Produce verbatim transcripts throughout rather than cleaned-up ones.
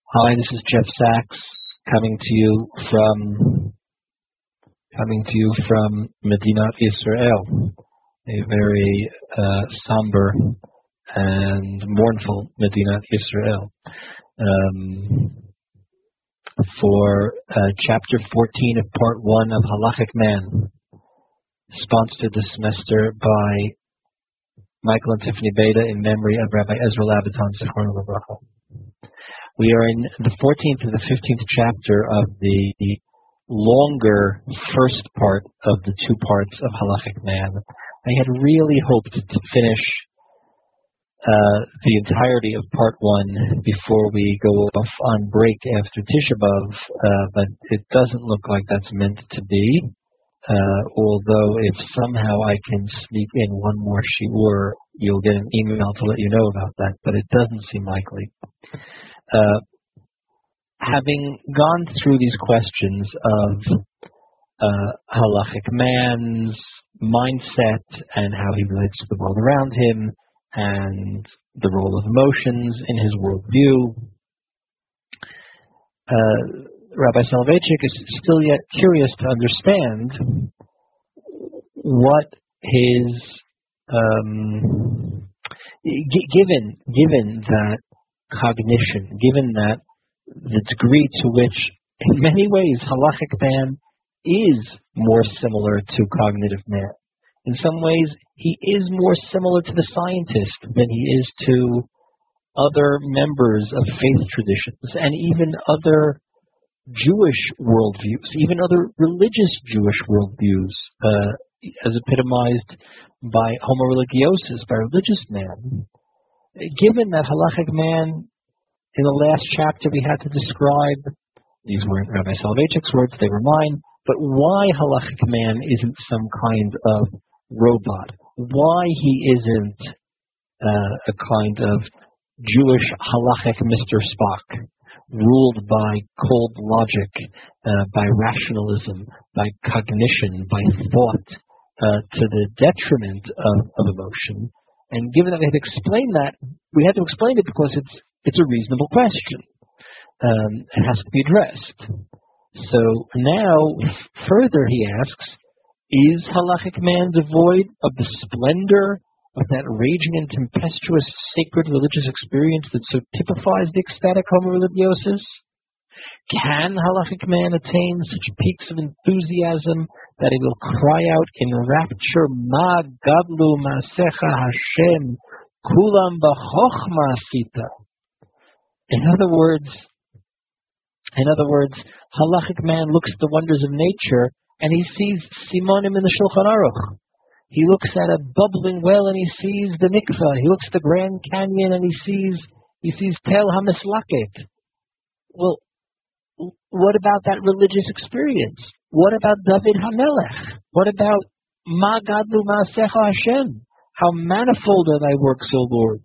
Hi, this is Jeff Sachs coming to you from coming to you from Medinat Israel, a very uh, somber and mournful Medinat Israel. Um, for uh, chapter fourteen of part one of Halachic Man, sponsored this semester by Michael and Tiffany Beta in memory of Rabbi Ezra Labaton, Zichrono Livracha. We are in the fourteenth and the fifteenth chapter of the longer first part of the two parts of Halachic Man. I had really hoped to finish uh, the entirety of part one before we go off on break after Tisha B'Av, uh, but it doesn't look like that's meant to be. Uh, although if somehow I can sneak in one more shiur, you'll get an email to let you know about that, but it doesn't seem likely. Uh, having gone through these questions of uh, Halachic Man's mindset and how he relates to the world around him and the role of emotions in his worldview, uh, Rabbi Soloveitchik is still yet curious to understand what his, um, g- given given that cognition, given that the degree to which, in many ways, Halachic Man is more similar to cognitive man. In some ways, he is more similar to the scientist than he is to other members of faith traditions and even other Jewish worldviews, even other religious Jewish worldviews, uh, as epitomized by homo religiosus, by religious man. Given that Halachic Man, in the last chapter we had to describe, these weren't Rabbi Soloveitchik's words, they were mine, but why Halachic Man isn't some kind of robot, why he isn't uh, a kind of Jewish Halachic Mister Spock, ruled by cold logic, uh, by rationalism, by cognition, by thought, uh, to the detriment of, of emotion. And given that we had to explain that, we had to explain it because it's it's a reasonable question. Um, it has to be addressed. So now, f- further he asks, is Halachic Man devoid of the splendor of that raging and tempestuous sacred religious experience that so typifies the ecstatic homo religiosus? Can Halachic Man attain such peaks of enthusiasm that he will cry out in rapture, Ma gadlu ma'asecha Hashem, kulam b'chochma asita? In other words, in other words, Halachic Man looks at the wonders of nature and he sees Simonim in the Shulchan Aruch. He looks at a bubbling well and he sees the mikvah. He looks at the Grand Canyon and he sees he sees Tel HaMislaket. Well, what about that religious experience? What about David HaMelech? What about Ma gadlu ma'asecha Hashem? How manifold are thy works, O Lord?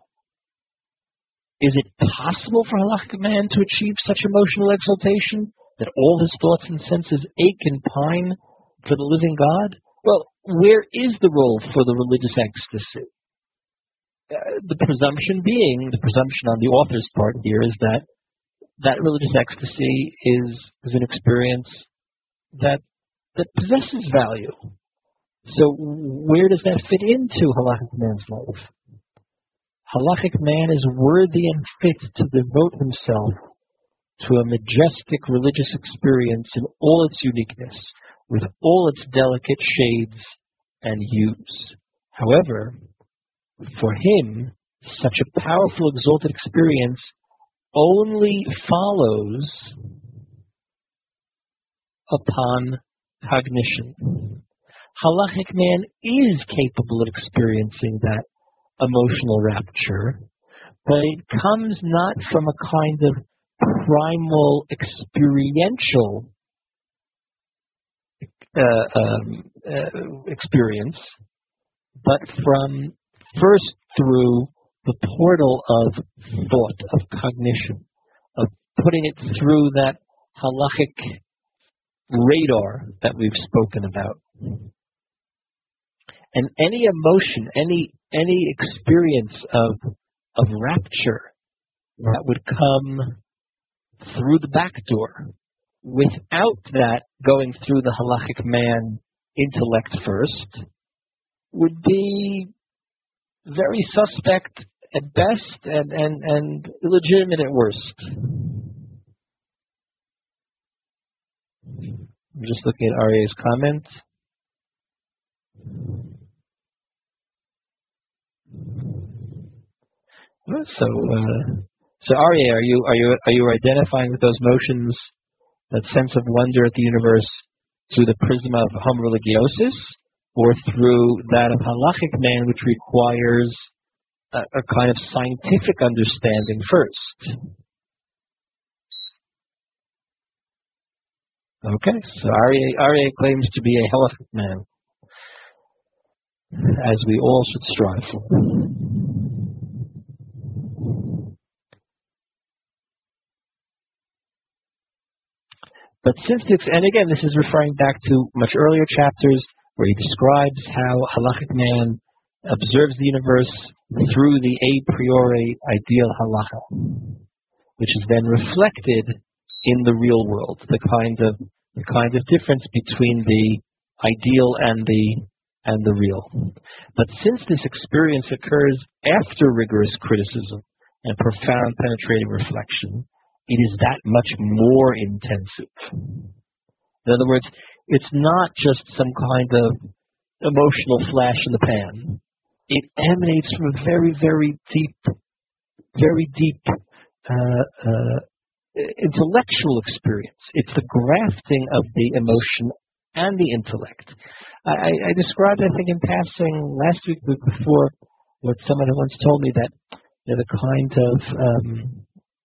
Is it possible for Halachic Man to achieve such emotional exaltation that all his thoughts and senses ache and pine for the living God? Well, where is the role for the religious ecstasy? Uh, the presumption being, the presumption on the author's part here is that that religious ecstasy is, is an experience that that possesses value. So where does that fit into Halachic Man's life? Halachic Man is worthy and fit to devote himself to a majestic religious experience in all its uniqueness, with all its delicate shades and hues. However, for him, such a powerful, exalted experience only follows upon cognition. Halachic Man is capable of experiencing that emotional rapture, but it comes not from a kind of primal experiential uh, um, uh, experience, but from first through the portal of thought, of cognition, of putting it through that halachic radar that we've spoken about. And any emotion, any any experience of of rapture that would come through the back door, without that going through the halachic man intellect first, would be very suspect at best and, and, and illegitimate at worst. I'm just looking at Aryeh's comment. So, uh, so Aryeh, are you are you are you identifying with those motions, that sense of wonder at the universe, through the prism of homo religiosis, or through that of halachic man, which requires a, a kind of scientific understanding first? Okay, so Aryeh, Aryeh claims to be a halachic man, as we all should strive for. But since it's, and again, this is referring back to much earlier chapters where he describes how halachic man observes the universe through the a priori ideal halacha, which is then reflected in the real world, the kind of the kind of difference between the ideal and the and the real. But since this experience occurs after rigorous criticism and profound penetrating reflection, it is that much more intensive. In other words, it's not just some kind of emotional flash in the pan. It emanates from a very, very deep, very deep uh, uh, intellectual experience. It's the grafting of the emotion and the intellect. I, I described, I think, in passing last week, week before, what someone had once told me, that you know, the kind of um,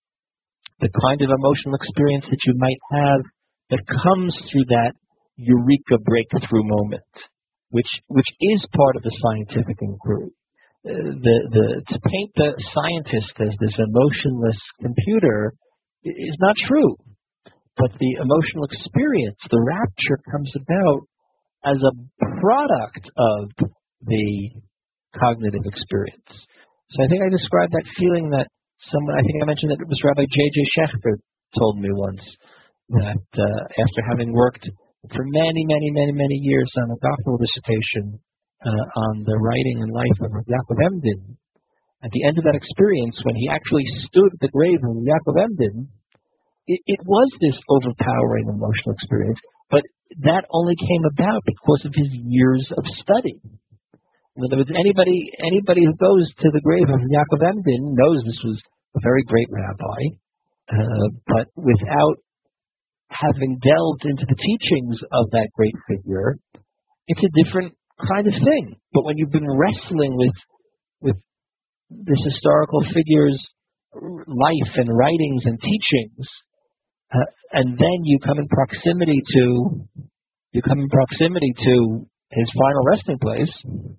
the kind of emotional experience that you might have that comes through that eureka breakthrough moment, which which is part of the scientific inquiry. Uh, the the to paint the scientist as this emotionless computer is not true, but the emotional experience, the rapture, comes about as a product of the cognitive experience. So I think I described that feeling that someone, I think I mentioned that it was Rabbi J J Schechter told me once, that uh, after having worked for many, many, many, many years on a doctoral dissertation uh, on the writing and life of Yaakov Emden, at the end of that experience, when he actually stood at the grave of Yaakov Emden, it, it was this overpowering emotional experience, but that only came about because of his years of study. In other words, anybody anybody who goes to the grave of Yaakov Emden knows this was a very great rabbi, uh, but without having delved into the teachings of that great figure, it's a different kind of thing. But when you've been wrestling with with this historical figure's life and writings and teachings, uh, and then you come in proximity to you come in proximity to his final resting place,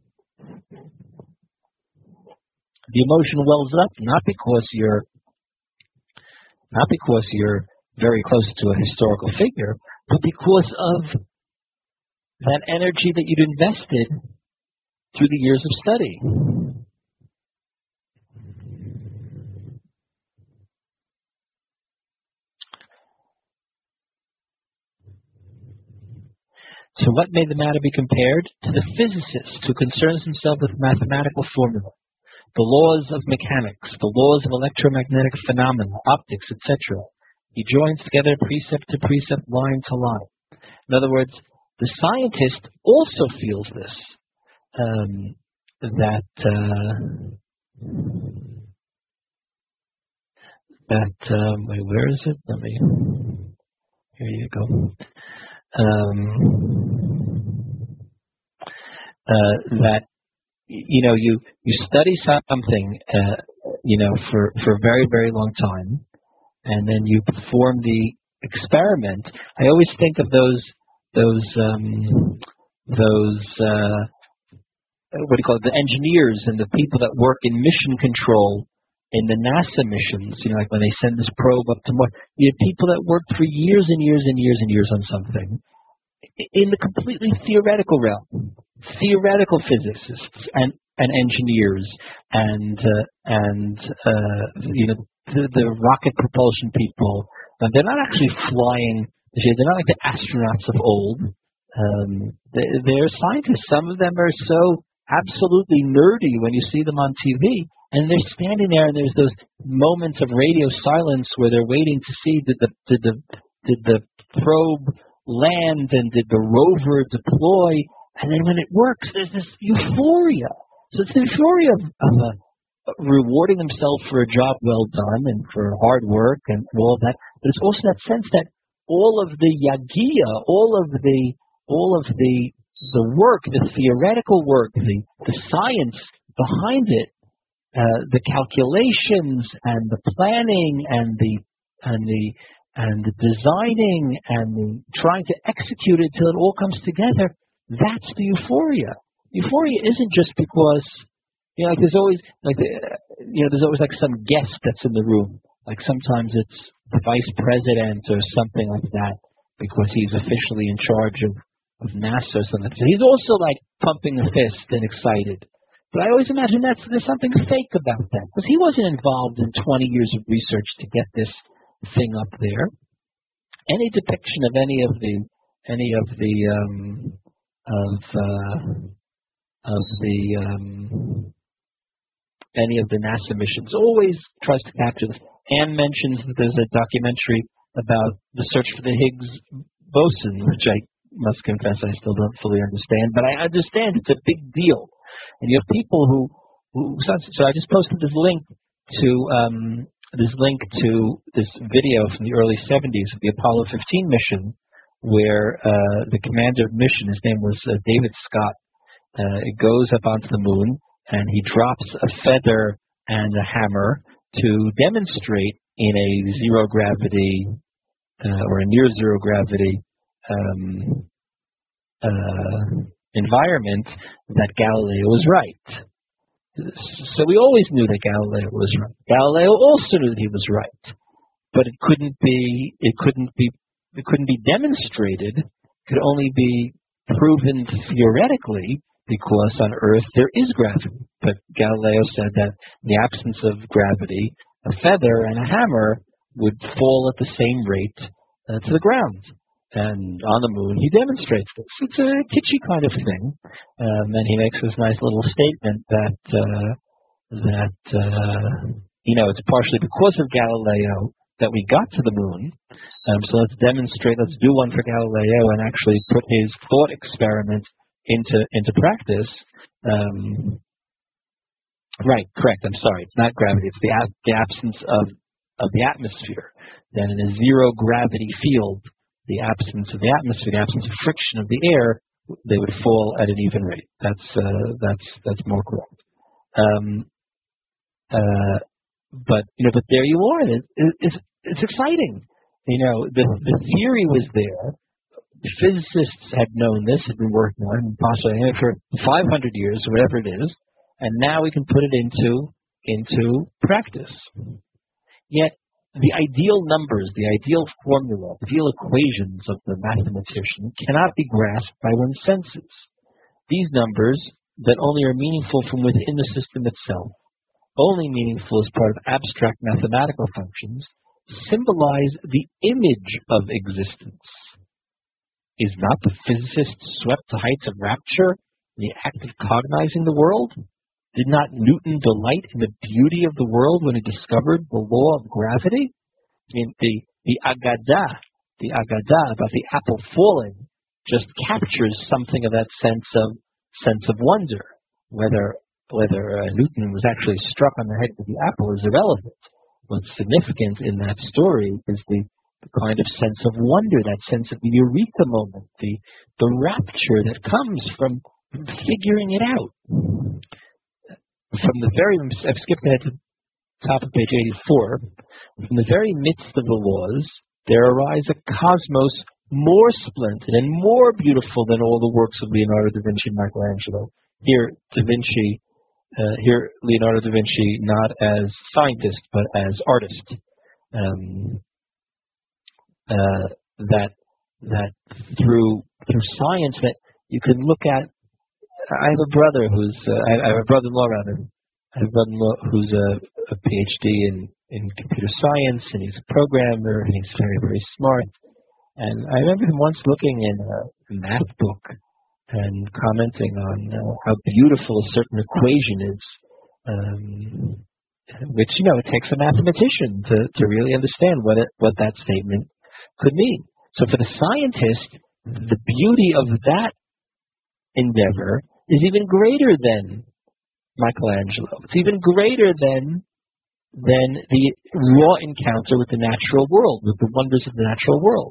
the emotion wells up, not because you're not because you're very close to a historical figure, but because of that energy that you'd invested through the years of study. So what may the matter be compared? To the physicist who concerns himself with mathematical formula, the laws of mechanics, the laws of electromagnetic phenomena, optics, et cetera. He joins together precept to precept, line to line. In other words, the scientist also feels this, um, that uh, that um, wait, where is it? Let me. Here you go. Um, uh, that you know, you you study something, uh, you know, for for a very very long time, and then you perform the experiment. I always think of those those um, those uh, what do you call it? The engineers and the people that work in mission control in the NASA missions. You know, like when they send this probe up to Mars. You have people that worked for years and years and years and years on something in the completely theoretical realm. Theoretical physicists and, and engineers and uh, and uh, you know the, the rocket propulsion people Now, they're not actually flying. They're not like the astronauts of old. Um, they, they're scientists. Some of them are so absolutely nerdy when you see them on T V, and they're standing there, and there's those moments of radio silence where they're waiting to see did the did the did the probe land and did the rover deploy, and then when it works, there's this euphoria. So it's the euphoria of, of uh, rewarding themselves for a job well done and for hard work and all of that, but it's also that sense that all of the yagia, all of the all of the the work, the theoretical work, the the science behind it, uh, the calculations and the planning and the and the and the designing and the trying to execute it till it all comes together. That's the euphoria. Euphoria isn't just because, you know, like there's always like you know there's always like some guest that's in the room. Like sometimes it's the vice president or something like that because he's officially in charge of, of NASA or something. So he's also like pumping the fist and excited. But I always imagine that's there's something fake about that because he wasn't involved in twenty years of research to get this thing up there. Any depiction of any of the any of the um, of uh, of the um, any of the NASA missions always tries to capture this. Anne mentions that there's a documentary about the search for the Higgs boson, which I must confess I still don't fully understand, but I understand it's a big deal. And you have people who, who so I just posted this link to um, this link to this video from the early seventies of the Apollo fifteen mission, where uh, the commander of mission, his name was uh, David Scott, uh, it goes up onto the moon and he drops a feather and a hammer to demonstrate in a zero gravity uh, or a near zero gravity um, uh, environment that Galileo was right. So we always knew that Galileo was right. Galileo also knew that he was right, but it couldn't be. It couldn't be. It couldn't be demonstrated. It could only be proven theoretically because on Earth there is gravity. But Galileo said that in the absence of gravity, a feather and a hammer would fall at the same rate uh, to the ground. And on the moon, he demonstrates this. It's a kitschy kind of thing. Um, and he makes this nice little statement that, uh, that uh, you know, it's partially because of Galileo that we got to the moon. Um, so let's demonstrate, let's do one for Galileo and actually put his thought experiment into into practice. Um, right, correct, I'm sorry. It's not gravity. It's the, the absence of, of the atmosphere. Then in a zero gravity field, the absence of the atmosphere, the absence of friction of the air, they would fall at an even rate. That's uh, that's that's more correct. Um, uh, but you know, but there you are. It, it, it's it's exciting. You know, the the theory was there. The physicists had known this, had been working on it, possibly for five hundred years or whatever it is, and now we can put it into into practice. Yet the ideal numbers, the ideal formula, the ideal equations of the mathematician cannot be grasped by one's senses. These numbers that only are meaningful from within the system itself, only meaningful as part of abstract mathematical functions, symbolize the image of existence. Is not the physicist swept to heights of rapture in the act of cognizing the world? Did not Newton delight in the beauty of the world when he discovered the law of gravity? I mean, the, the Agadah, the Agadah about the apple falling just captures something of that sense of sense of wonder. Whether whether uh, Newton was actually struck on the head with the apple is irrelevant. What's significant in that story is the, the kind of sense of wonder, that sense of the eureka moment, the the rapture that comes from, from figuring it out. From the very, I've skipped ahead to the top of page eighty-four. From the very midst of the laws, there arise a cosmos more splendid and more beautiful than all the works of Leonardo da Vinci and Michelangelo. Here, Da Vinci, uh, here Leonardo da Vinci not as scientist but as artist. Um, uh, that that through through science that you can look at. I have a brother who's, uh, I have a brother-in-law rather, I have a brother-in-law who's a, a PhD in in computer science, and he's a programmer, and he's very, very smart. And I remember him once looking in a math book and commenting on uh, how beautiful a certain equation is, um, which, you know, it takes a mathematician to, to really understand what it, what that statement could mean. So for the scientist, the beauty of that endeavor is even greater than Michelangelo. It's even greater than than the raw encounter with the natural world, with the wonders of the natural world.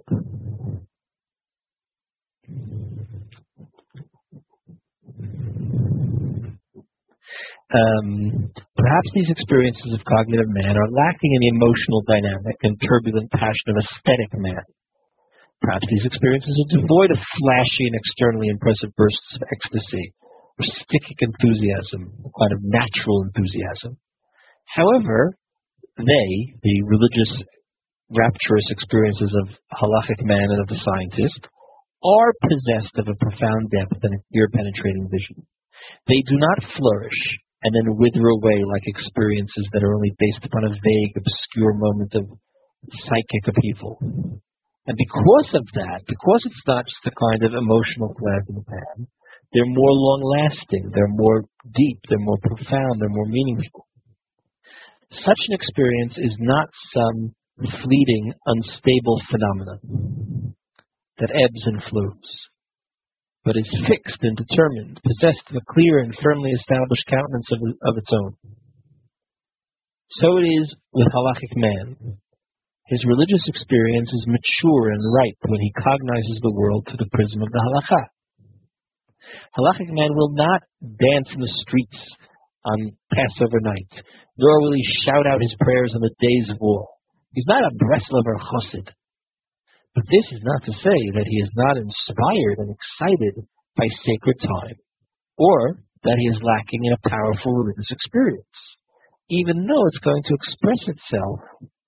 Um, perhaps these experiences of cognitive man are lacking in the emotional dynamic and turbulent passion of aesthetic man. Perhaps these experiences are devoid of flashy and externally impressive bursts of ecstasy or sticky enthusiasm, a kind of natural enthusiasm. However, they, the religious, rapturous experiences of halachic man and of the scientist, are possessed of a profound depth and a clear penetrating vision. They do not flourish and then wither away like experiences that are only based upon a vague, obscure moment of psychic upheaval. And because of that, because it's not just a kind of emotional flag in the pan, they're more long-lasting, they're more deep, they're more profound, they're more meaningful. Such an experience is not some fleeting, unstable phenomenon that ebbs and flows, but is fixed and determined, possessed of a clear and firmly established countenance of, of its own. So it is with halachic man. His religious experience is mature and ripe when he cognizes the world through the prism of the halakha. Halachic man will not dance in the streets on Passover night, nor will he shout out his prayers on the days of war. He's not a Breslover chassid. But this is not to say that he is not inspired and excited by sacred time, or that he is lacking in a powerful religious experience, even though it's going to express itself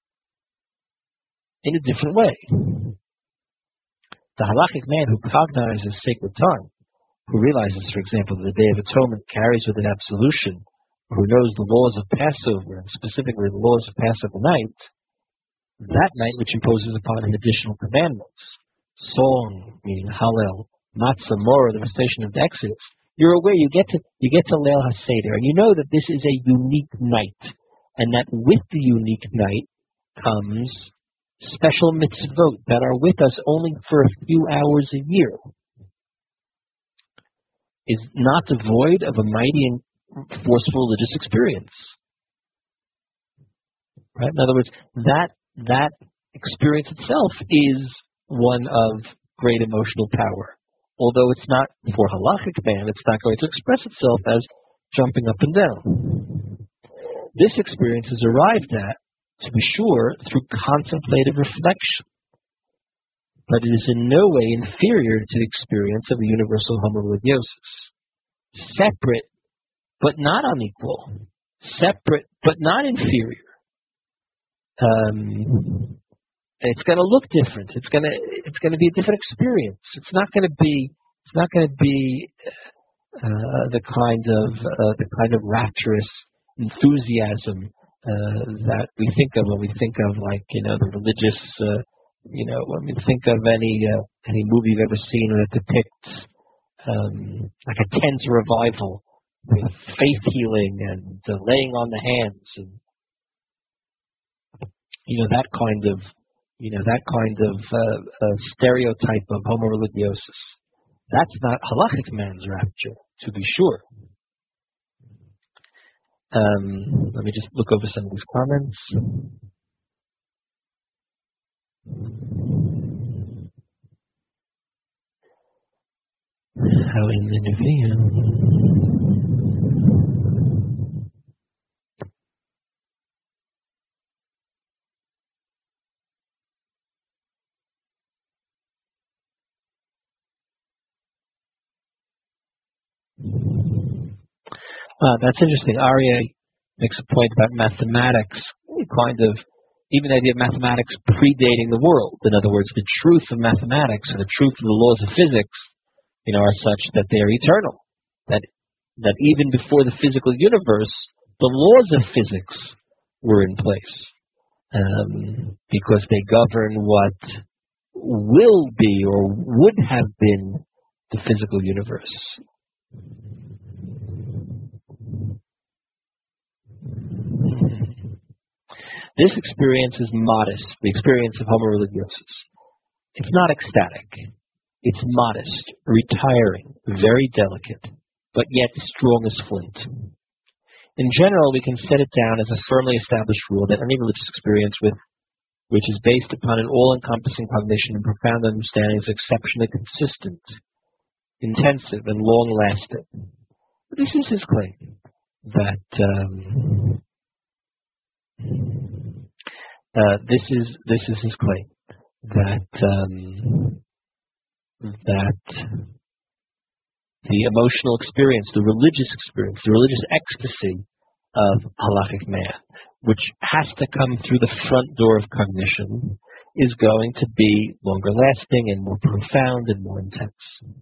in a different way. The halachic man who cognizes sacred time, who realizes, for example, that the Day of Atonement carries with it absolution, or who knows the laws of Passover, and specifically the laws of Passover night, that night which imposes upon him additional commandments, song, meaning Hallel, Matzah, Morah, the recitation of the Exodus, you're aware you get to you get to Leil HaSeder, and you know that this is a unique night, and that with the unique night comes special mitzvot that are with us only for a few hours a year, is not devoid of a mighty and forceful religious experience. Right? In other words, that that experience itself is one of great emotional power. Although it's not, for halachic man, it's not going to express itself as jumping up and down. This experience is arrived at, to be sure, through contemplative reflection, but it is in no way inferior to the experience of the universal homoreligiosis. Separate, but not unequal. Separate, but not inferior. Um, it's going to look different. It's going to it's going to be a different experience. It's not going to be it's not going to be uh, the kind of uh, the kind of rapturous enthusiasm uh, that we think of when we think of, like, you know, the religious uh, you know when we think of any uh, any movie you've ever seen that depicts um, like a tent revival with faith healing and uh, laying on the hands and, you know, that kind of, you know, that kind of uh, uh, stereotype of homoreligiosis. That's not halachic man's rapture, to be sure. Um, let me just look over some of these comments. How in the Nevi'im. Uh, that's interesting. Aryeh makes a point about mathematics, kind of, even the idea of mathematics predating the world. In other words, the truth of mathematics and the truth of the laws of physics, you know, are such that they are eternal. That that even before the physical universe, the laws of physics were in place. um, because they govern what will be or would have been the physical universe. This experience is modest, the experience of homo religiosus. It's not ecstatic. It's modest, retiring, very delicate, but yet strong as flint. In general, we can set it down as a firmly established rule that any religious experience with which is based upon an all-encompassing cognition and profound understanding is exceptionally consistent, intensive, and long-lasting. This is his claim, that um, uh, this is this is his claim that um, that the emotional experience, the religious experience, the religious ecstasy of halachic man, which has to come through the front door of cognition, is going to be longer lasting and more profound and more intense.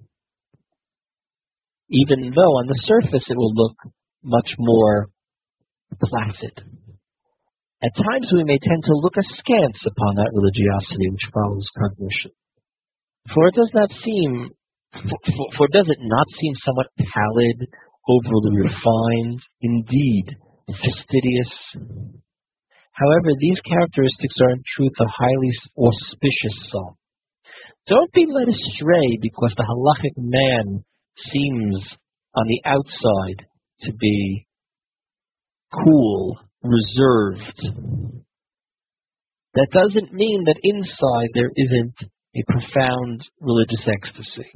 Even though on the surface it will look much more placid. At times we may tend to look askance upon that religiosity which follows cognition. For it does not seem, for, for, for does it not seem somewhat pallid, overly refined, indeed fastidious? However, these characteristics are in truth a highly auspicious song. Don't be led astray because the halachic man seems on the outside to be cool, reserved. That doesn't mean that inside there isn't a profound religious ecstasy.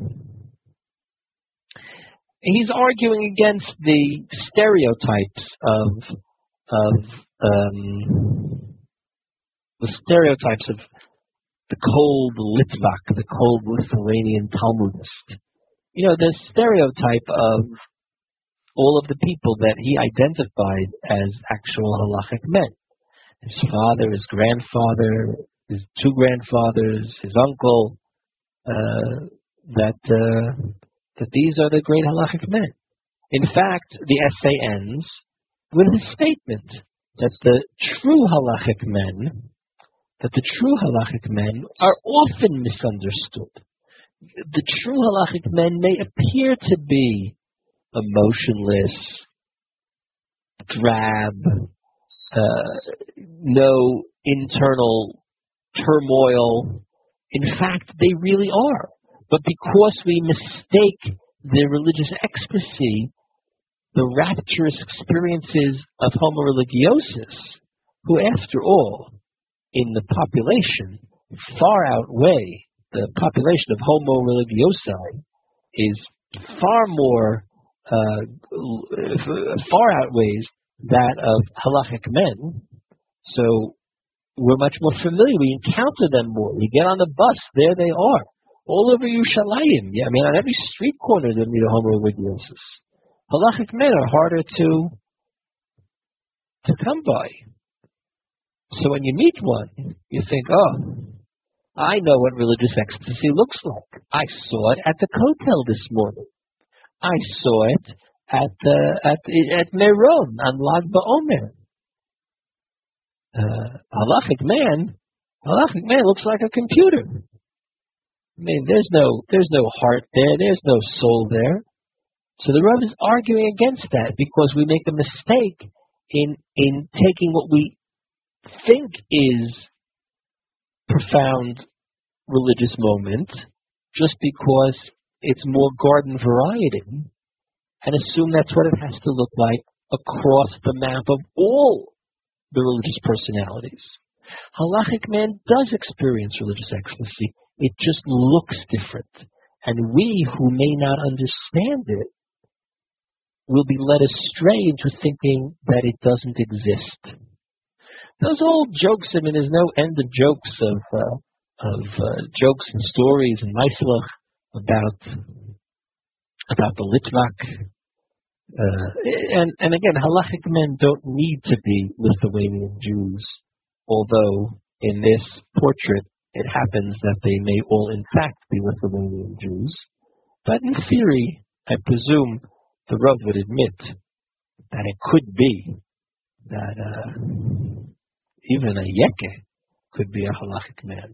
He's arguing against the stereotypes of of um, the stereotypes of the cold Litvak, the cold Lithuanian Talmudist. You know, the stereotype of all of the people that he identified as actual halachic men. His father, his grandfather, his two grandfathers, his uncle, uh, that uh, that these are the great halachic men. In fact, the essay ends with a statement that the true halachic men, that the true halachic men are often misunderstood. The true halachic men may appear to be emotionless, drab, uh, no internal turmoil. In fact, they really are. But because we mistake the religious ecstasy, the rapturous experiences of homo religiosus, who after all, in the population, far outweigh, the population of homo religiosi is far more, uh, far outweighs that of halachic men. So we're much more familiar. We encounter them more. We get on the bus, there they are. All over Yerushalayim. Yeah, I mean, on every street corner there meet a homo religiosus. Halachic men are harder to to come by. So when you meet one, you think, oh, I know what religious ecstasy looks like. I saw it at the Kotel this morning. I saw it at uh, at at Meron on Lag BaOmer. Uh, halachic man, halachic man looks like a computer. I mean, there's no there's no heart there. There's no soul there. So the Rav is arguing against that because we make a mistake in in taking what we think is profound religious moment just because it's more garden variety and assume that's what it has to look like across the map of all the religious personalities. Halachic man does experience religious ecstasy. It just looks different. And we who may not understand it will be led astray into thinking that it doesn't exist. Those old jokes, I mean, there's no end of jokes of uh, of uh, jokes and stories and maislach about about the Litvak. Uh, and, and again, halachic men don't need to be Lithuanian Jews, although in this portrait it happens that they may all in fact be Lithuanian Jews. But in theory, I presume the Rav would admit that it could be that uh, even a yeke could be a halachic man.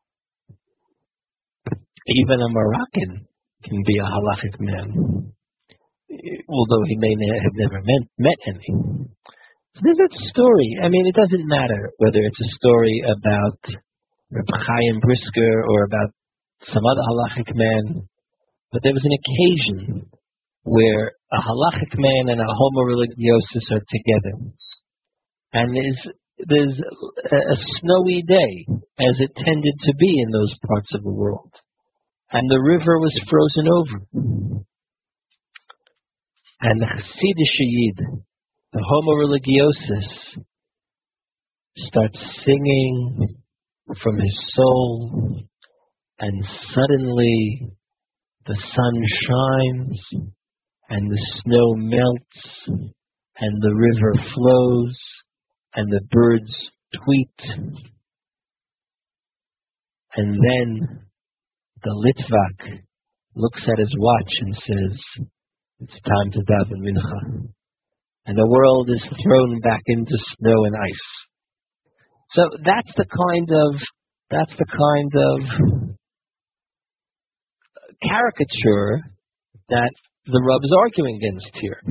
Even a Moroccan can be a halachic man, although he may have never met, met any. So there's that story. I mean, it doesn't matter whether it's a story about Reb Chaim Brisker or about some other halachic man, but there was an occasion where a halachic man and a homo religiosus are together. And there's, there's a, a snowy day, as it tended to be in those parts of the world. And the river was frozen over. And the Chassidish Yid, the homo religiosus, starts singing from his soul, and suddenly the sun shines, and the snow melts, and the river flows, and the birds tweet. And then the Litvak looks at his watch and says, it's time to daven mincha. And the world is thrown back into snow and ice. So that's the kind of that's the kind of caricature that the Rav is arguing against here.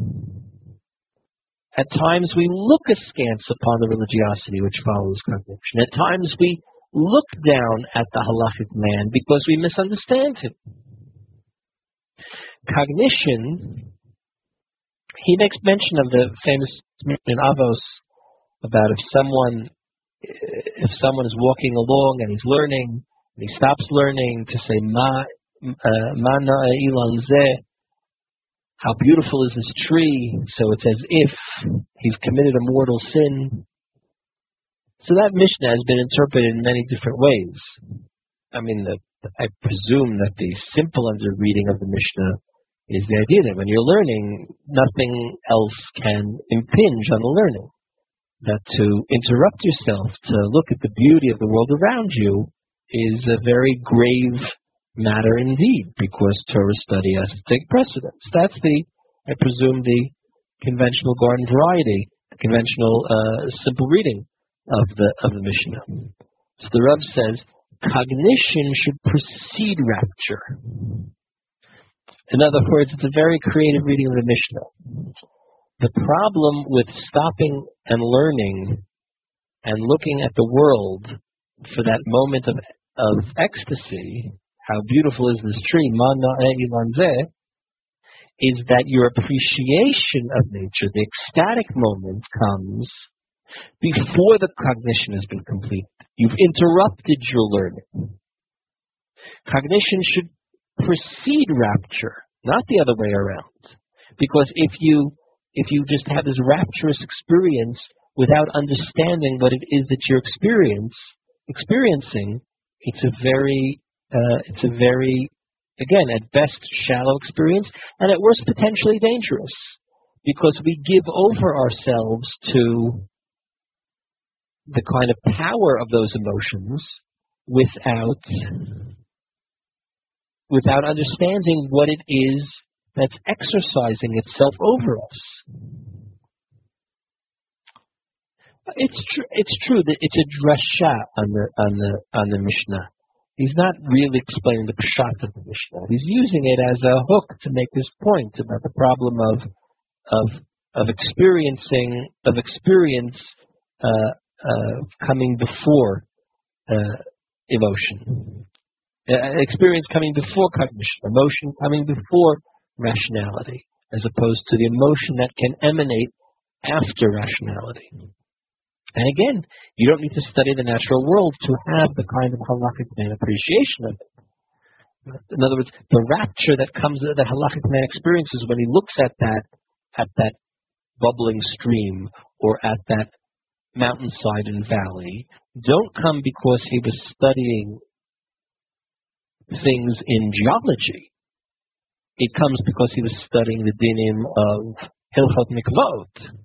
At times we look askance upon the religiosity which follows cognition. At times we look down at the halachic man because we misunderstand him. Cognition, he makes mention of the famous in Avos about if someone if someone is walking along and he's learning, and he stops learning to say ma ma na'a ilan zeh, how beautiful is this tree? So it's as if he's committed a mortal sin. So that Mishnah has been interpreted in many different ways. I mean, the, I presume that the simple under reading of the Mishnah is the idea that when you're learning, nothing else can impinge on the learning. That to interrupt yourself, to look at the beauty of the world around you, is a very grave matter indeed, because Torah study has to take precedence. That's the, I presume, the conventional garden variety, the conventional uh, simple reading of the of the Mishnah. So the Rav says, cognition should precede rapture. In other words, it's a very creative reading of the Mishnah. The problem with stopping and learning and looking at the world for that moment of, of ecstasy, how beautiful is this tree, ma na'a ilan zeh, is that your appreciation of nature, the ecstatic moment, comes before the cognition has been complete. You've interrupted your learning. Cognition should precede rapture, not the other way around. Because if you if you just have this rapturous experience without understanding what it is that you're experience experiencing, it's a very uh, it's a very again at best shallow experience, and at worst potentially dangerous, because we give over ourselves to the kind of power of those emotions without without understanding what it is that's exercising itself over us. It's true. It's true that it's a drasha on the on the on the Mishnah. He's not really explaining the pshat of the Mishnah. He's using it as a hook to make this point about the problem of of of experiencing of experience uh, uh, coming before uh, emotion, uh, experience coming before cognition, emotion coming before rationality, as opposed to the emotion that can emanate after rationality. And again, you don't need to study the natural world to have the kind of halachic man appreciation of it. In other words, the rapture that comes that halachic man experiences when he looks at that at that bubbling stream or at that mountainside and valley don't come because he was studying things in geology. It comes because he was studying the dinim of Hilchot Mikvot.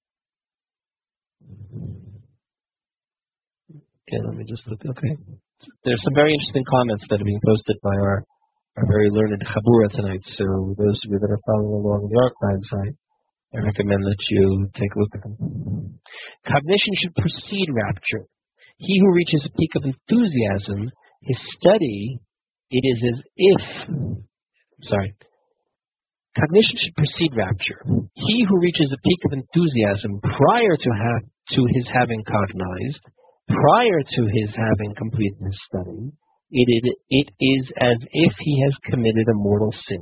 Okay, let me just look. Okay. There's some very interesting comments that are being posted by our, our very learned Chabura tonight. So those of you that are following along the archives, I, I recommend that you take a look at them. Cognition should precede rapture. He who reaches a peak of enthusiasm, his study, it is as if, sorry, cognition should precede rapture. He who reaches a peak of enthusiasm prior to, have, to his having cognized, prior to his having completed his study, it, it, it is as if he has committed a mortal sin.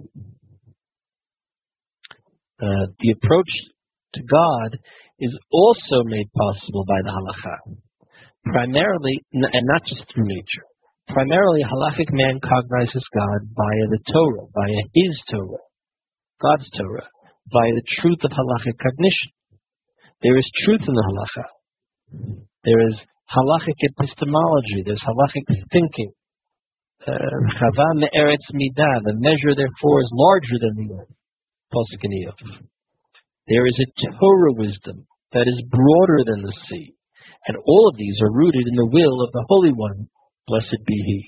Uh, the approach to God is also made possible by the halakha, primarily, and not just through nature. Primarily, a halachic man cognizes God via the Torah, via his Torah, God's Torah, via the truth of halachic cognition. There is truth in the halakha. There is halachic epistemology. There's halachic thinking. Chava me'eretz midah. The measure, therefore, is larger than the earth. Pasuk in Iyov. There is a Torah wisdom that is broader than the sea. And all of these are rooted in the will of the Holy One. Blessed be He.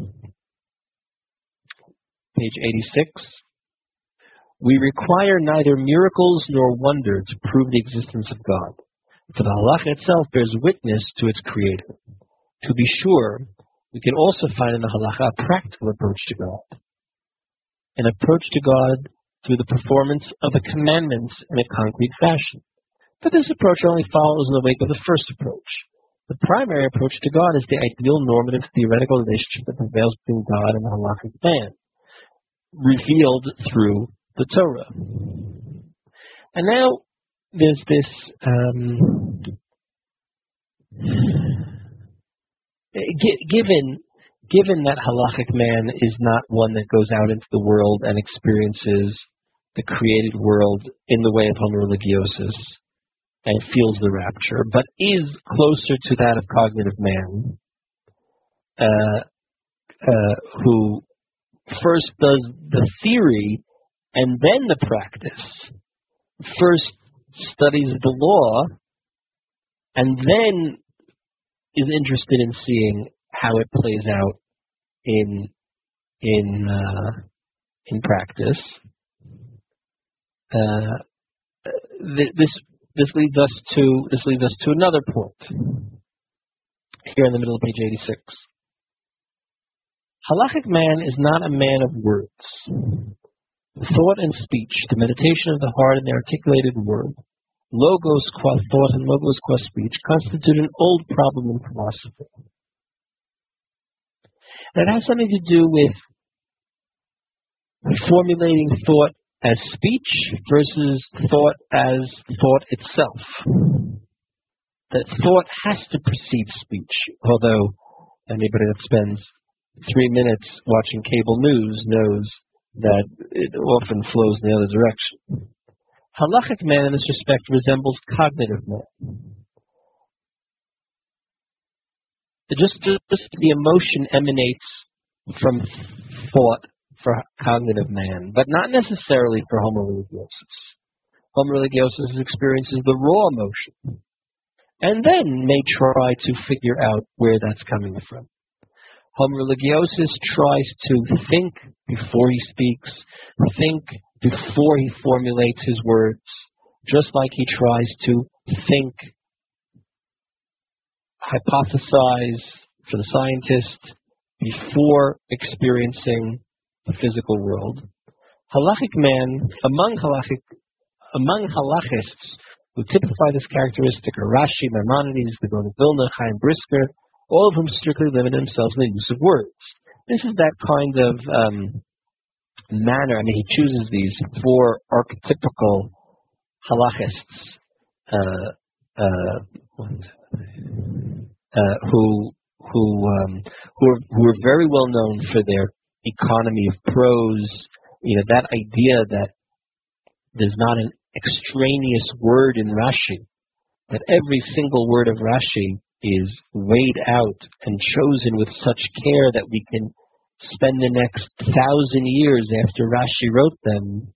Page eighty-six. We require neither miracles nor wonder to prove the existence of God, for the halakha itself bears witness to its creator. To be sure, we can also find in the halakha a practical approach to God, an approach to God through the performance of the commandments in a concrete fashion. But this approach only follows in the wake of the first approach. The primary approach to God is the ideal normative theoretical relationship that prevails between God and the halachic man, revealed through the Torah. And now there's this um, g- given given that halachic man is not one that goes out into the world and experiences the created world in the way of homo religiosus and feels the rapture, but is closer to that of cognitive man, uh, uh, who first does the theory and then the practice. First studies the law and then is interested in seeing how it plays out in in uh, in practice. Uh, th- this this leads us to this leads us to another point here in the middle of page eighty-six. Halachic man is not a man of words. Thought and speech, the meditation of the heart and the articulated word, logos qua thought and logos qua speech, constitute an old problem in philosophy. And it has something to do with formulating thought as speech versus thought as thought itself. That thought has to precede speech, although anybody that spends three minutes watching cable news knows that it often flows in the other direction. Halachic man in this respect resembles cognitive man. Just, just the emotion emanates from thought for cognitive man, but not necessarily for homo religiosus. Homo religiosus experiences the raw emotion, and then may try to figure out where that's coming from. Homo religiosus tries to think before he speaks, think before he formulates his words, just like he tries to think, hypothesize for the scientist before experiencing the physical world. Halachic man, among halachic, among halachists who typify this characteristic are Rashi, Maimonides, the Gaon of Vilna, Chaim Brisker, all of whom strictly limit themselves in the use of words. This is that kind of um, manner. I mean, he chooses these four archetypical halachists uh, uh, uh, who who um, who are who are very well known for their economy of prose. You know, that idea that there's not an extraneous word in Rashi, that every single word of Rashi is weighed out and chosen with such care that we can spend the next thousand years after Rashi wrote them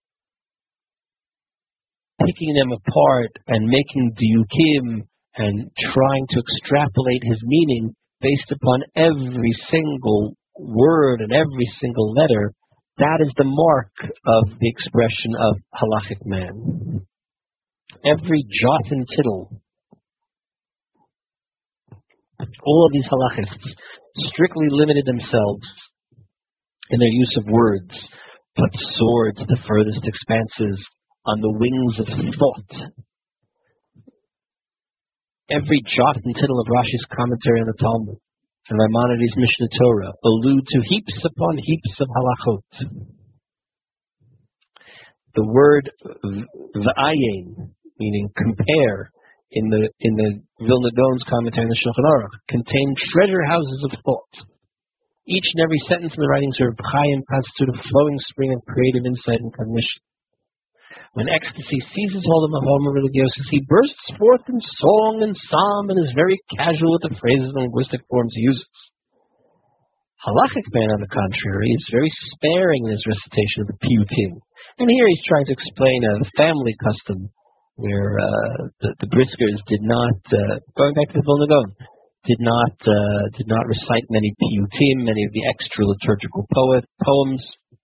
picking them apart and making diukim and trying to extrapolate his meaning based upon every single word and every single letter. That is the mark of the expression of halachic man. Every jot and tittle All of these halachists strictly limited themselves in their use of words, but soared to the furthest expanses on the wings of thought. Every jot and tittle of Rashi's commentary on the Talmud and Maimonides' Mishnah Torah allude to heaps upon heaps of halachot. The word v'ayin, meaning compare, in the in the Vilna Gaon's commentary on the Shulchan Aruch, contain treasure houses of thought. Each and every sentence in the writings of Reb Chaim constitute a flowing spring of creative insight and cognition. When ecstasy seizes hold of a homo religiosus, he bursts forth in song and psalm and is very casual with the phrases and linguistic forms he uses. Halachic man, on the contrary, is very sparing in his recitation of the piyutim. And here he's trying to explain a family custom where uh, the, the Briskers did not, uh, going back to the Vilna Gaon, did not uh, did not recite many piyutim, many of the extra liturgical poet, poems,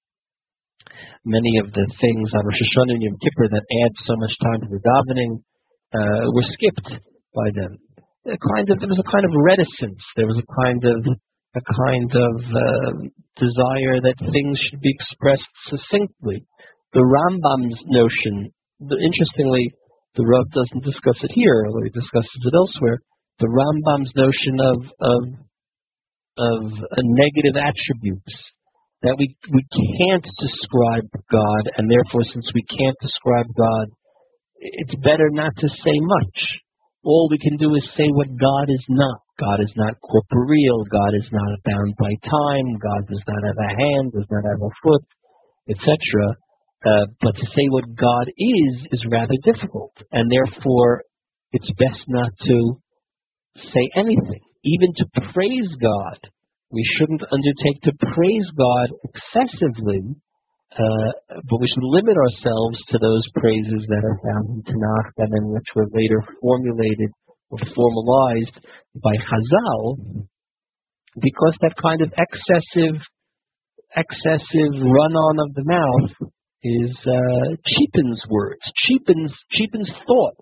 many of the things on Rosh Hashanah and Yom Kippur that add so much time to the davening uh, were skipped by them. A kind of there was a kind of reticence. There was a kind of a kind of uh, desire that things should be expressed succinctly. The Rambam's notion, the, interestingly, the Rav doesn't discuss it here, although he discusses it elsewhere. The Rambam's notion of of of a negative attributes, that we we can't describe God, and therefore, since we can't describe God, it's better not to say much. All we can do is say what God is not. God is not corporeal. God is not bound by time. God does not have a hand, does not have a foot, et cetera. Uh, but to say what God is is rather difficult, and therefore it's best not to say anything. Even to praise God, we shouldn't undertake to praise God excessively, uh, but we should limit ourselves to those praises that are found in Tanakh and in which were later formulated or formalized by Chazal, because that kind of excessive, excessive run-on of the mouth is uh, cheapens words, cheapens cheapens thought.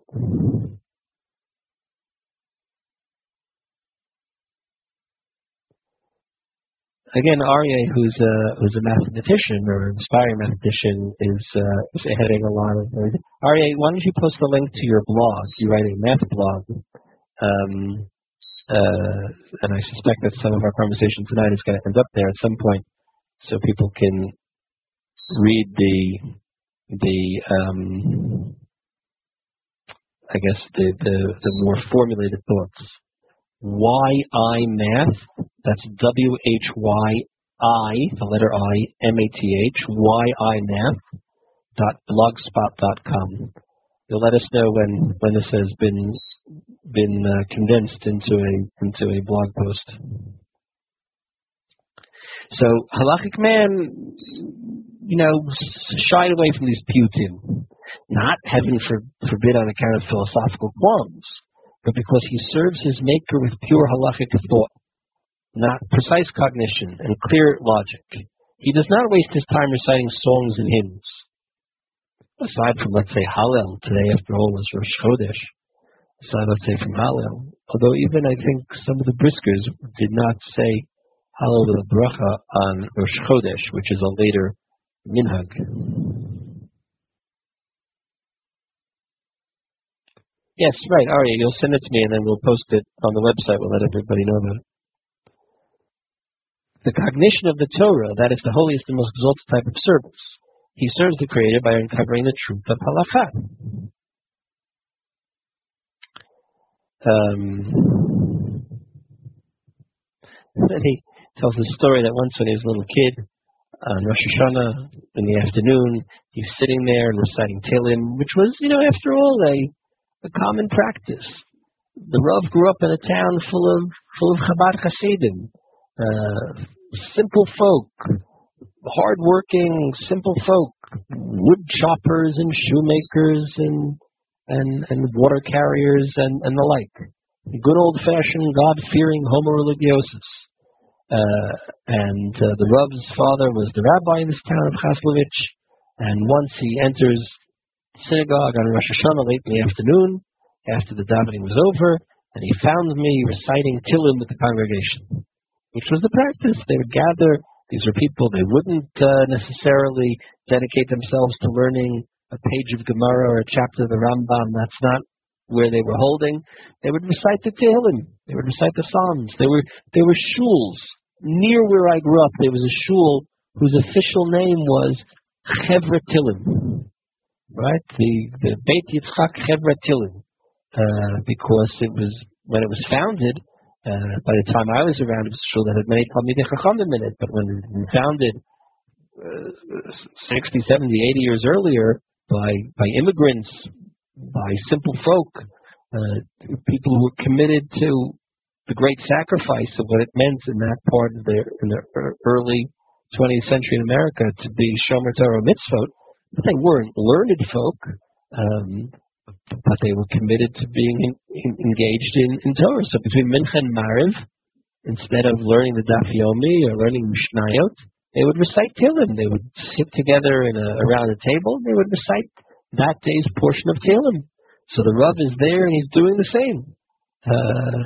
Again, Aryeh, who's a who's a mathematician or an aspiring mathematician, is uh, is heading a lot of. Aryeh, why don't you post the link to your blog? You write a math blog, um, uh, and I suspect that some of our conversation tonight is going to end up there at some point, so people can read the the um, I guess the, the the more formulated thoughts. Y I Math, that's W H Y I, the letter I, M A T H, Y I Math dot blogspot dot com. You'll let us know when, when this has been been uh, condensed into a into a blog post. So halachic man, you know, shied away from these piyutim, not heaven for, forbid on account of philosophical qualms, but because he serves his maker with pure halachic thought, not precise cognition and clear logic. He does not waste his time reciting songs and hymns. Aside from, let's say, Hallel, today after all was Rosh Chodesh, aside, let's say, from Hallel, although even I think some of the Briskers did not say Hallel with a bracha on Rosh Chodesh, which is a later minhag. Yes, right, Aryeh, you'll send it to me and then we'll post it on the website. We'll let everybody know about it. The cognition of the Torah, that is the holiest and most exalted type of service. He serves the Creator by uncovering the truth of halakha. Um, he tells a story that once when he was a little kid, on Rosh Hashanah in the afternoon, he's sitting there and reciting Tehillim, which was, you know, after all, a, a common practice. The Rav grew up in a town full of full of Chabad Hasidim, uh, simple folk, hard-working, simple folk, wood choppers and shoemakers and and and water carriers and, and the like. Good old-fashioned, God-fearing homo religiosus. Uh, and uh, the Rav's father was the rabbi in this town of Chaslovich, and once he enters synagogue on Rosh Hashanah late in the afternoon, after the davening was over, and he found me reciting Tehillim with the congregation, which was the practice. They would gather. These were people, they wouldn't uh, necessarily dedicate themselves to learning a page of Gemara or a chapter of the Rambam. That's not where they were holding. They would recite the Tehillim. They would recite the Psalms. They were, they were shuls. Near where I grew up, there was a shul whose official name was Chevra Tehillim. Right? The, the Beit Yitzchak Chevra Tehillim. Uh, because it was, when it was founded, Uh, by the time I was around, it was a shul that had many Talmidei Chachamim in it. But when it was founded uh, sixty, seventy, eighty years earlier by by immigrants, by simple folk, uh, people who were committed to the great sacrifice of what it meant in that part of the in the early twentieth century in America to be Shomer Torah Mitzvot, but they weren't learned folk. Um, But they were committed to being in, in, engaged in, in Torah. So between Mincha and Mariv, instead of learning the Daf Yomi or learning Mishnayot, they would recite Tehillim. They would sit together in a, around a table. They would recite that day's portion of Tehillim. So the Rav is there and he's doing the same. Uh,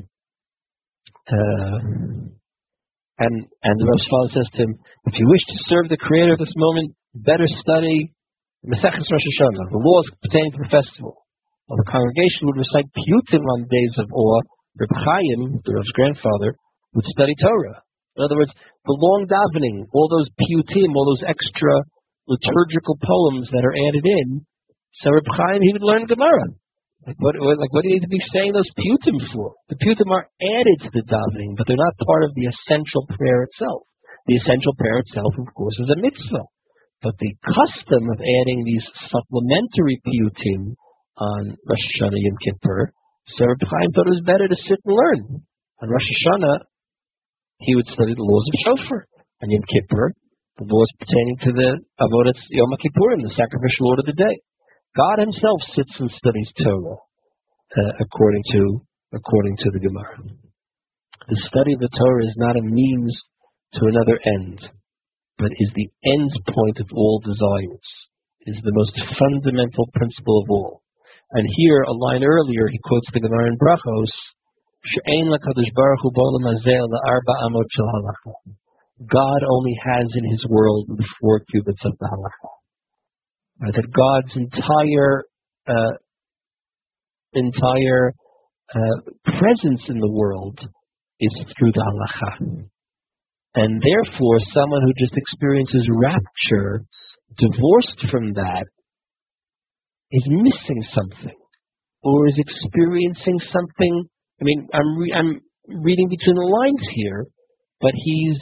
uh, and and the Rav's father says to him, if you wish to serve the Creator at this moment, better study Maseches Rosh Hashanah, the laws pertaining to the festival. While the congregation would recite Piyutim on days of awe, Reb Chaim, the Rav's grandfather, would study Torah. In other words, the long davening, all those Piyutim, all those extra liturgical poems that are added in, so Reb Chaim, he would learn Gemara. Like what, like what do you need to be saying those Piyutim for? The Piyutim are added to the davening, but they're not part of the essential prayer itself. The essential prayer itself, of course, is a mitzvah. But the custom of adding these supplementary piyutim on Rosh Hashanah Yom Kippur, so Reb Chaim thought it was better to sit and learn. On Rosh Hashanah, he would study the laws of Shofar. On Yom Kippur, the laws pertaining to the Avodat Yom Kippurim, the sacrificial order of the day. God Himself sits and studies Torah, uh, according to according to the Gemara. The study of the Torah is not a means to another end, but is the end point of all desires, is the most fundamental principle of all. And here, a line earlier, he quotes the Gemara in Brachos, She'ein lakadosh baruch hu b'olam hazeh la'arba amot shel halacha. God only has in His world the four cubits of the halacha. Right, that God's entire uh, entire uh, presence in the world is through the halacha. And therefore, someone who just experiences rapture, divorced from that, is missing something, or is experiencing something. I mean, I'm re- I'm reading between the lines here, but he's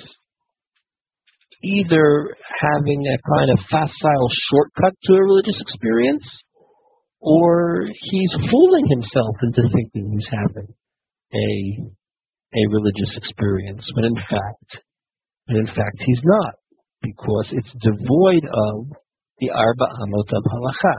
either having a kind of facile shortcut to a religious experience, or he's fooling himself into thinking he's having a a religious experience, when in fact. And in fact, he's not, because it's devoid of the Arba Amot of Halacha.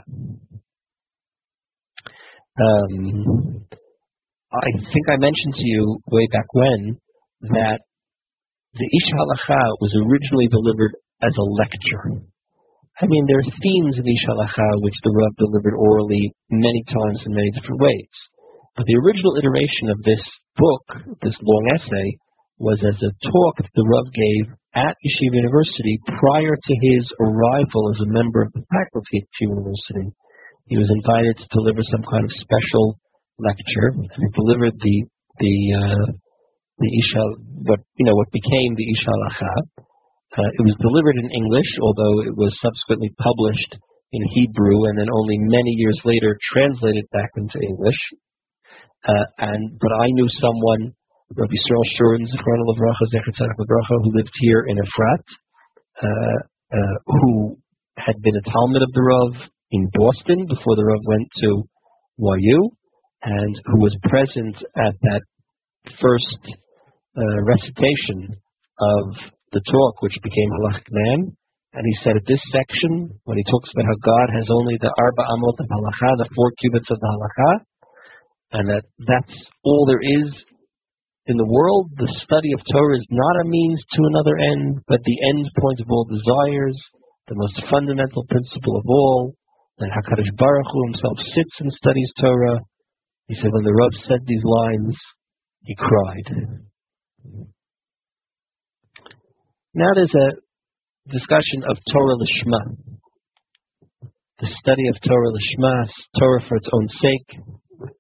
Um, I think I mentioned to you way back when that the Ish Halacha was originally delivered as a lecture. I mean, there are themes in Ish Halacha which the Rav delivered orally many times in many different ways. But the original iteration of this book, this long essay, was as a talk that the Rav gave at Yeshiva University prior to his arrival as a member of the faculty at Yeshiva University. He was invited to deliver some kind of special lecture, and he delivered the the uh, the Isha, what you know, what became the Ish Halacha. Uh, it was delivered in English, although it was subsequently published in Hebrew, and then only many years later translated back into English. Uh, and but I knew someone, Rabbi Yisrael Shuren, Zichrono Livracha, Zecher Tzedek Livracha, who lived here in Efrat, uh, uh, who had been a Talmud of the Rav in Boston before the Rav went to Y U, and who was present at that first uh, recitation of the talk, which became Halachic Man. And he said at this section, when he talks about how God has only the Arba Amot of Halacha, the four cubits of the Halacha, and that that's all there is in the world, the study of Torah is not a means to another end, but the end point of all desires, the most fundamental principle of all, that HaKadosh Baruch Hu himself sits and studies Torah, He said when the Rav said these lines, he cried. Now there's a discussion of Torah Lishma. The study of Torah Lishma, Torah for its own sake,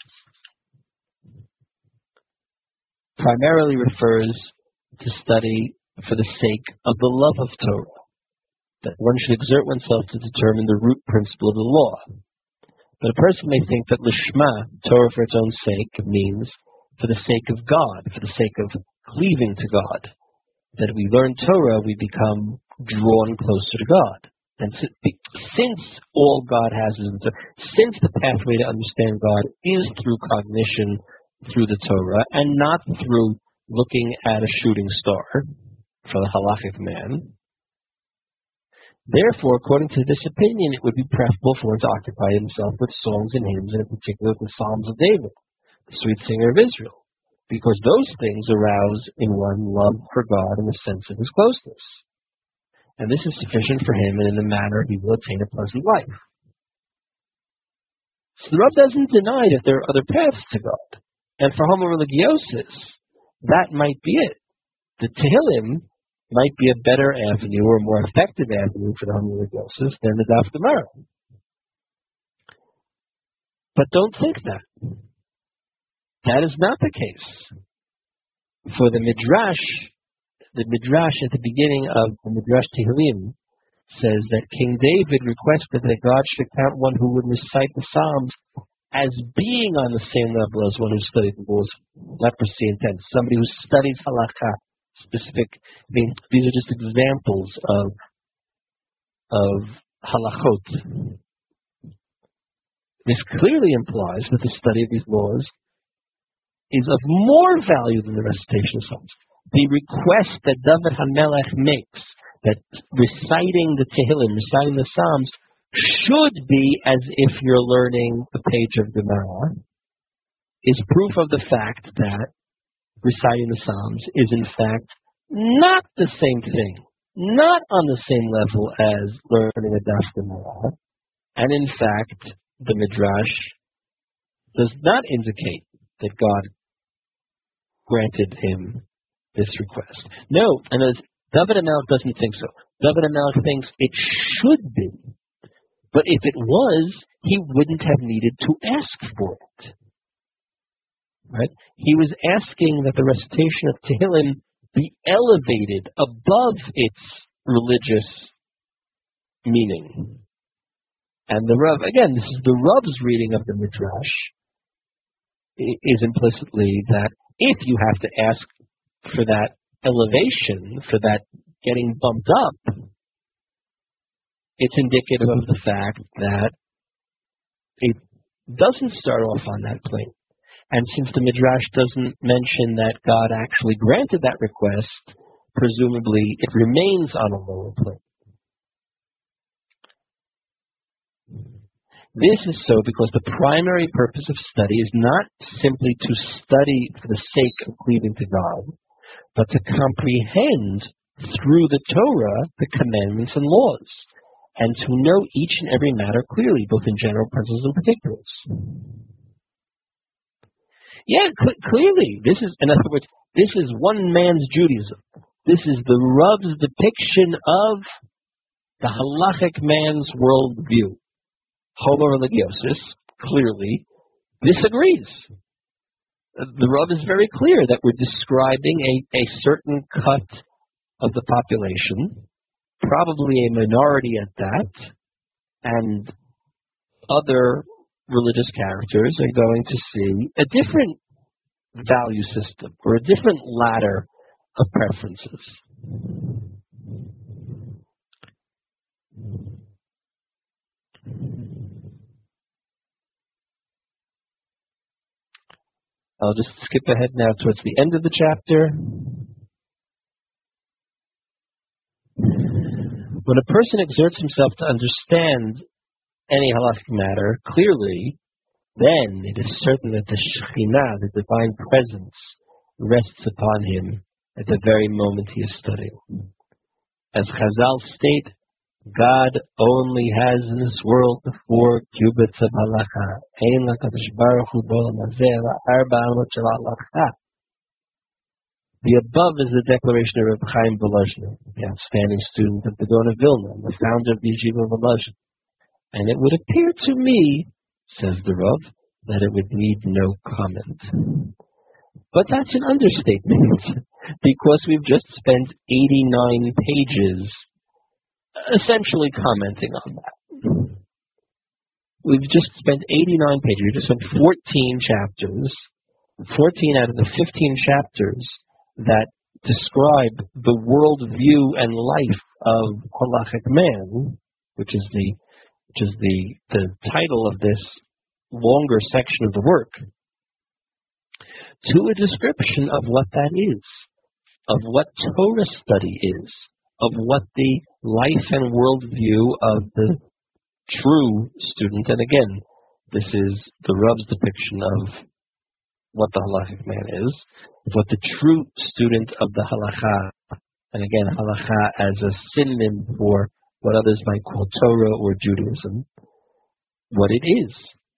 primarily refers to study for the sake of the love of Torah, that one should exert oneself to determine the root principle of the law. But a person may think that Lishma, Torah for its own sake, means for the sake of God, for the sake of cleaving to God. That we learn Torah, we become drawn closer to God. And since all God has is, since the pathway to understand God is through cognition, through the Torah, and not through looking at a shooting star for the halachic man, therefore, according to this opinion, it would be preferable for one to occupy himself with songs and hymns, and in particular with the Psalms of David, the sweet singer of Israel, because those things arouse in one love for God and a sense of his closeness. And this is sufficient for him, and in the manner he will attain a pleasant life. So the Rav doesn't deny that there are other paths to God. And for homo religiosis, that might be it. The Tehillim might be a better avenue or a more effective avenue for the homo religiosis than the Daf Gemara. But don't think that. That is not the case. For the Midrash, the Midrash at the beginning of the Midrash Tehillim says that King David requested that God should count one who would recite the Psalms as being on the same level as one who studied the laws, leprosy and tense. Somebody who studies halakha, specific. I mean, these are just examples of of halachot. This clearly implies that the study of these laws is of more value than the recitation of Psalms. The request that David HaMelech makes, that reciting the Tehillim, reciting the Psalms, should be as if you're learning a page of Gemara, is proof of the fact that reciting the Psalms is in fact not the same thing, not on the same level as learning a Daf Gemara, and in fact, the Midrash does not indicate that God granted him this request. No, and as David HaMelech doesn't think so. David HaMelech thinks it should be, but if it was, he wouldn't have needed to ask for it. Right? He was asking that the recitation of Tehillim be elevated above its religious meaning. And the Rav, again, this is the Rav's reading of the Midrash, is implicitly that if you have to ask for that elevation, for that getting bumped up, it's indicative of the fact that it doesn't start off on that plane. And since the Midrash doesn't mention that God actually granted that request, presumably it remains on a lower plane. This is so because the primary purpose of study is not simply to study for the sake of cleaving to God, but to comprehend through the Torah the commandments and laws, and to know each and every matter clearly, both in general principles and particulars. Yeah, cl- clearly, this is, in other words, this is one man's Judaism. This is the Rav's depiction of the halachic man's worldview. Homo religiosus clearly disagrees. The Rav is very clear that we're describing a, a certain cut of the population, probably a minority at that, and other religious characters are going to see a different value system or a different ladder of preferences. I'll just skip ahead now towards the end of the chapter. When a person exerts himself to understand any halachic matter clearly, then it is certain that the Shekhinah, the divine presence, rests upon him at the very moment he is studying. As Chazal state, God only has in this world the four cubits of halacha. Ein lakadosh baruch hu b'olam hazeh ela arba amot shel halacha. The above is the declaration of Reb Chaim Volozhin, the outstanding student of the Gaon of Vilna, and the founder of the Yeshiva Volozhin. And it would appear to me, says the Rav, that it would need no comment. But that's an understatement, because we've just spent eighty-nine pages essentially commenting on that. We've just spent eighty-nine pages, we just spent fourteen chapters, fourteen out of the fifteen chapters that describe the worldview and life of halachic man, which is the which is the, the title of this longer section of the work, to a description of what that is, of what Torah study is, of what the life and worldview of the true student, and again, this is the Rav's depiction of what the halachic man is, what the true student of the halacha, and again, halacha as a synonym for what others might call Torah or Judaism, what it is.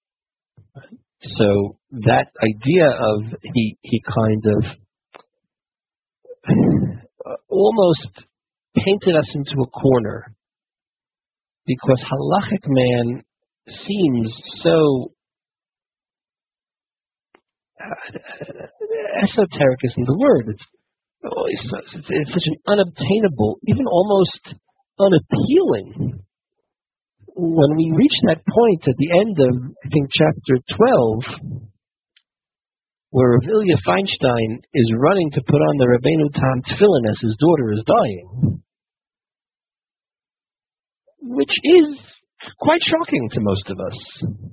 So that idea of he he kind of almost painted us into a corner, because halachic man seems so uh, esoteric isn't the word. It's, it's, it's such an unobtainable, even almost unappealing. When we reach that point at the end of, I think, chapter twelve, where Rav Ilya Feinstein is running to put on the Rabbeinu Tam tefillin as his daughter is dying, which is quite shocking to most of us.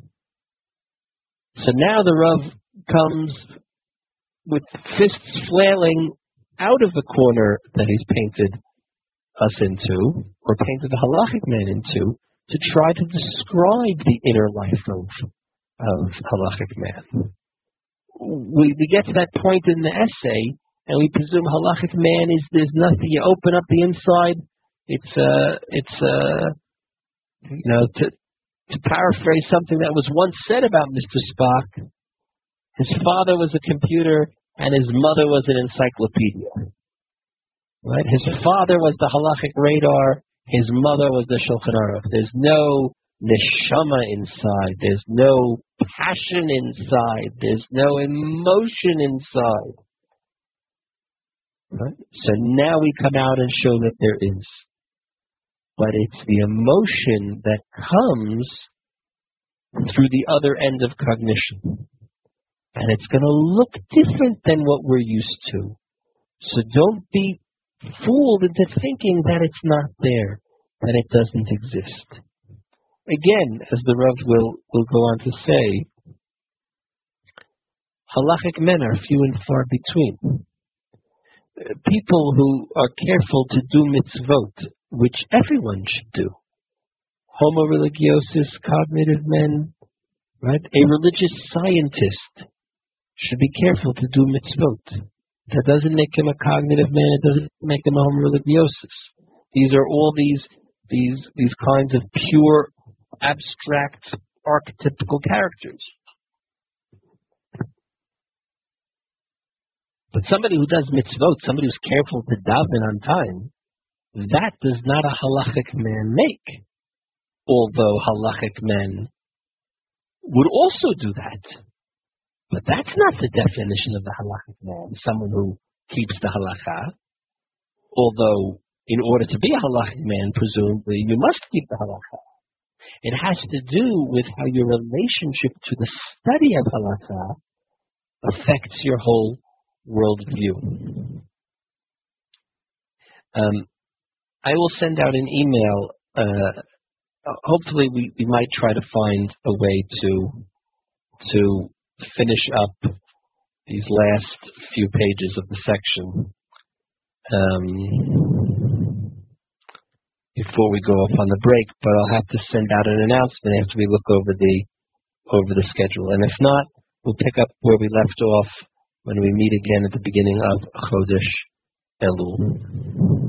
So now the Rav comes with fists flailing out of the corner that he's painted us into, or painted the halachic man into, to try to describe the inner life of, of halachic man. We, we get to that point in the essay, and we presume halachic man is there's nothing. You open up the inside, it's uh, it's uh, you know, to to paraphrase something that was once said about Mister Spock, his father was a computer and his mother was an encyclopedia. Right? His father was the halachic radar. His mother was the Shulchan Aruch. There's no neshama inside. There's no passion inside. There's no emotion inside. Right? So now we come out and show that there is. But it's the emotion that comes through the other end of cognition. And it's going to look different than what we're used to. So don't be fooled into thinking that it's not there, that it doesn't exist. Again, as the Rav will, will go on to say, halachic men are few and far between. People who are careful to do mitzvot, which everyone should do. Homo religiosus, cognitive men, right? A religious scientist should be careful to do mitzvot. That doesn't make him a cognitive man. It doesn't make him a homo religiosus. These are all these these these kinds of pure, abstract, archetypical characters. But somebody who does mitzvot, somebody who's careful to daven on time, that does not a halachic man make. Although halachic men would also do that. But that's not the definition of the halachic man, someone who keeps the halacha. Although, in order to be a halachic man, presumably, you must keep the halacha. It has to do with how your relationship to the study of halacha affects your whole worldview. Um, I will send out an email. Uh, hopefully, we, we might try to find a way to to finish up these last few pages of the section um, before we go off on the break. But I'll have to send out an announcement after we look over the over the schedule. And if not, we'll pick up where we left off when we meet again at the beginning of Chodesh Elul.